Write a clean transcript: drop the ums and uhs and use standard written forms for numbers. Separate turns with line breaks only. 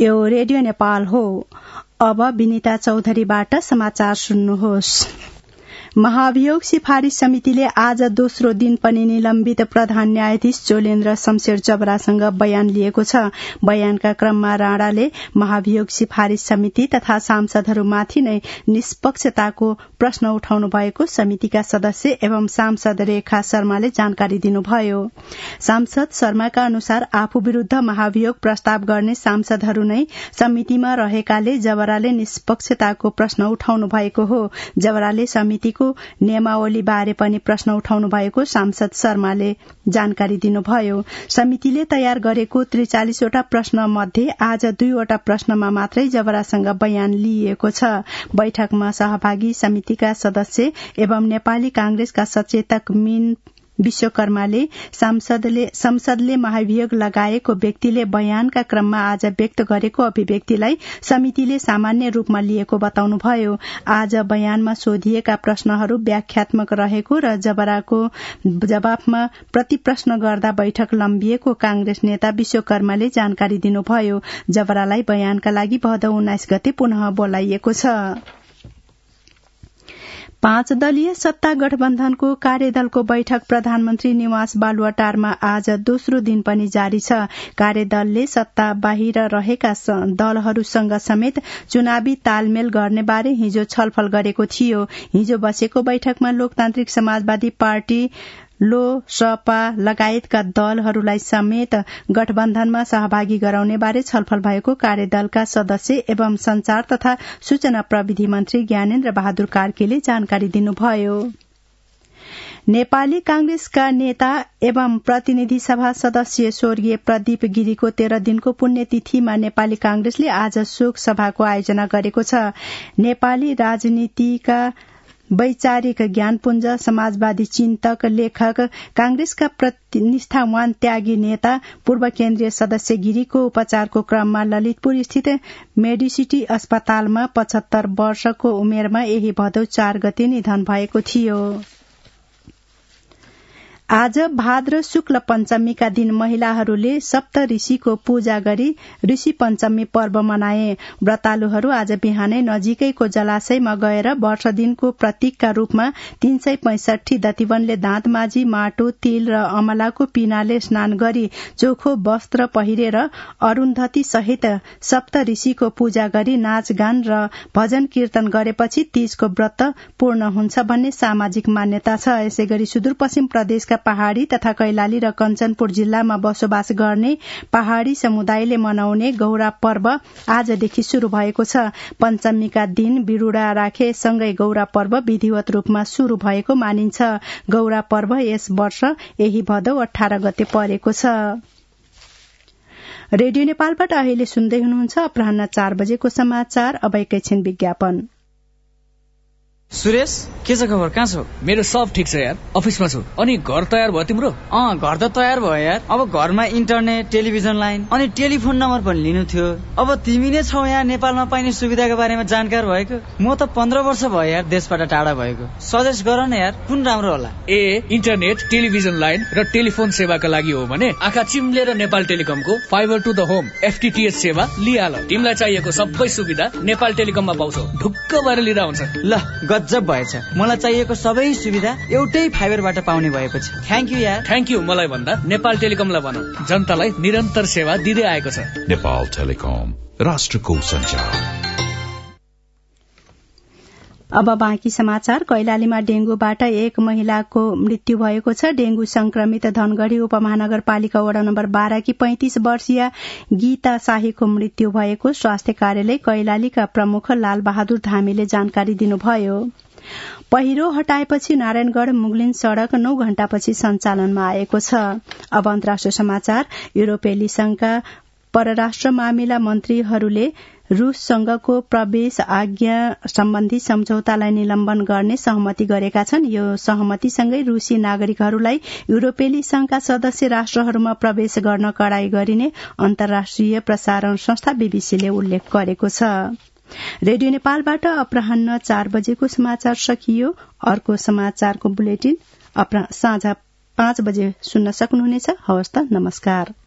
यो रेडियो नेपाल हो। अब विनिता चौधरीबाट समाचार सुन्नुहोस्। महाभियोग सिफारिश समितिले आज दोस्रो दिन पनि निलम्बित प्रधान न्यायाधीश जोलेन्द्र शमशेर जबरासँग बयान लिएको छ। बयानका क्रममा राणाले महाभियोग सिफारिश समिति तथा सांसदहरूमाथि नै निष्पक्षताको प्रश्न उठाउनु भएको समितिका सदस्य एवं सांसद रेखा शर्माले जानकारी दिनुभयो। सांसद शर्माका अनुसार आफू विरूद्ध महाभियोग प्रस्ताव गर्ने सांसदहरू नै समितिमा रहेकाले जबराले निष्पक्षताको प्रश्न उठाउनु भएको हो। जबराले समितिको नियमावली बारे पनि प्रश्न उठाउनु भएको सांसद शर्माले जानकारी दिनुभयो। समितिले तयार गरेको 43 वटा प्रश्न मध्ये आज 2 वटा प्रश्नमा मात्रै जबरासँग बयान लिइएको छ। बैठकमा सहभागी समितिका सदस्य एवं नेपाली कांग्रेसका सचेतक मीन विश्वकर्माले संसदले महाभियोग लगाएको व्यक्तिले बयानका क्रममा आज व्यक्त गरेको अभिव्यक्तिलाई समितिले सामान्य रूपमा लिएको बताउनुभयो। आज बयानमा सोधिएका प्रश्नहरू व्याख्यात्मक रहेको र जबराको जवाफमा प्रतिप्रश्न गर्दा बैठक लम्बिएको कांग्रेस नेता विश्वकर्माले जानकारी दिनुभयो। जबरालाई बयानका लागि भदौ 19 गते पुनः बोलाइएको छ। 5 दलीय सत्ता गठबन्धनको कार्यदलको बैठक प्रधानमन्त्री निवास बालुवाटारमा आज दोस्रो दिन पनि जारी छ। कार्यदलले सत्ता बाहिर रहेका दलहरूसँग समेत चुनावी तालमेल गर्ने बारे हिजो छलफल गरेको थियो। हिजो बसेको बैठकमा लोकतान्त्रिक समाजवादी पार्टी लोसपा लगायतका दलहरूलाई समेत गठबन्धनमा सहभागी गराउने बारे छलफल भएको कार्यदलका सदस्य एवं संचार तथा सूचना प्रविधि मन्त्री ज्ञानेन्द्र बहादुर कार्कीले जानकारी दिनुभयो। नेपाली कांग्रेसका नेता एवं प्रतिनिधि सभा सदस्य स्वर्गीय प्रदीप गिरीको 13 दिनको पुण्यतिथिमा नेपाली कांग्रेसले आज शोक सभाको आयोजना गरेको छ। नेपाली राजनीतिका वैचारिक ज्ञानपुञ्ज समाजवादी चिन्तक लेखक कांग्रेसका निष्ठावान त्यागी नेता पूर्व केन्द्रीय सदस्य गिरीको उपचारको क्रममा ललितपुर स्थित मेडिसिटी अस्पतालमा 75 वर्षको उमेरमा यही भदौ 4 गते निधन भएको थियो। आज भाद्र शुक्ल पञ्चमीका दिन महिलाहरूले सप्त ऋषिको पूजा गरी ऋषि पञ्चमी पर्व मनाए। व्रतालुहरू आज बिहानै नजिकैको जलाशयमा गएर वर्ष दिनको प्रतीकका रूपमा 365 दतिवनले दाँत माझी माटो तिल र अमलाको पिनाले स्नान गरी चोखो वस्त्र पहिरेर अरुन्धती सहित सप्त ऋषिको पूजा गरी नाचगान र भजन कीर्तन गरेपछि तीजको व्रत पूर्ण हुन्छ भन्ने सामाजिक मान्यता छ। यसैगरी सुदूरपश्चिम प्रदेशका पहाड़ी तथा कैलाली र कञ्चनपुर जिल्लामा बसोबास गर्ने पहाड़ी समुदायले मनाउने गौरा पर्व आजदेखि शुरू भएको छ। पञ्चमीका दिन बिरुडा राखे सँगै गौरा पर्व विधिवत रूपमा शुरू भएको मानिन्छ। गौरा पर्व यस वर्ष यही भदौ 18 गते परेको छ। रेडियो नेपालबाट अहिले सुन्दै हुनुहुन्छ अपराह्न 4 बजेको समाचार। अब एकैछिन विज्ञापन।
सुरेश के छ खबर? कहाँ छौ?
मेरो सब ठिक छ यार, अफिसमा छु। अनि घर तयार भयो तिम्रो?
घर त तयार भयो यार। अब घरमा इन्टरनेट, टेलिभिजन लाइन अनि टेलिफोन नम्बर पनि लिनु थियो। अब तिमी नै छौ यहाँ नेपालमा पाइने सुविधाको बारेमा जानकार भएको। म त 15 वर्ष भयो यार देशबाट टाढा भएको। सजेस्ट गर न यार, कुन राम्रो होला?
इन्टरनेट, टेलिभिजन लाइन र टेलिफोन सेवाका लागि हो भने आँखा चिम्लेर नेपाल टेलिकमको fibre to the home FTTH सेवा लिहाल। तिमीलाई चाहिएको सबै सुविधा नेपाल टेलिकममा पाउँछौ। ढुक्क भएर लिँदा हुन्छ।
ल गजब भएछ। मलाई चाहिएको सबै सुविधा एउटै फाइबरबाट पाउने भएपछि थ्यांक यू यार।
थ्यांक यू मलाई भन्दा नेपाल टेलिकमलाई भनौ, जनतालाई निरन्तर सेवा दिँदै आएको छ।
नेपाल टेलिकम, राष्ट्रको सञ्चार।
अब बाँकी समाचार। कैलालीमा डेंगूबाट एक महिलाको मृत्यु भएको छ। डेंगू संक्रमित धनगढ़ी उपमहानगरपालिका वडा नम्बर 12 की 35 वर्षीय गीता शाहीको मृत्यु भएको स्वास्थ्य कार्यालय कैलालीका प्रमुख लाल बहादुर धामीले जानकारी दिनुभयो। पहिरो हटाएपछि नारायणगढ़ मुगलिन सड़क 9 घण्टापछि सञ्चालनमा आएको छ। अब अन्तर्राष्ट्रिय समाचार। युरोपेली संघका परराष्ट्र मामिला मन्त्रीहरूले रूससँगको प्रवेश आज्ञा सम्बन्धी सम्झौतालाई निलम्बन गर्ने सहमति गरेका छन्। यो सहमतिसँगै रूसी नागरिकहरूलाई युरोपेली संघका सदस्य राष्ट्रहरूमा प्रवेश गर्न कडाई गरिने अन्तर्राष्ट्रिय प्रसारण संस्था बीबीसीले उल्लेख गरेको छ। रेडियो नेपालबाट अपराह्न 4 बजेको समाचार सकियो। अर्को समाचारको बुलेटिन साँझ 5 बजे सुन्न सक्नुहुनेछ। हवस् त, नमस्कार।